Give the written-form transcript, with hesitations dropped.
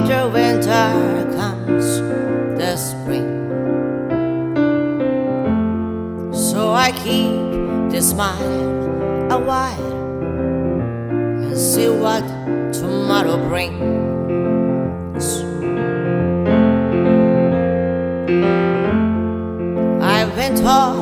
after winter comes the spring. So I keep the smile a while and see what tomorrow brings. I've been taught